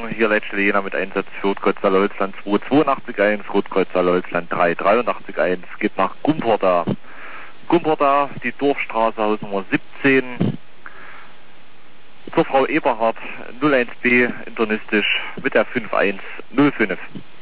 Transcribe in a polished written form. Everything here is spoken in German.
Meldung. Hier letzte Jena mit Einsatz für Rotkreuzer Lolsland 2821, Rotkreuzer Lolsland 3881, geht nach Gumporta. Gumporta, die Dorfstraße, Hausnummer 17. Zur Frau Eberhardt, 01B, internistisch, mit der 5105.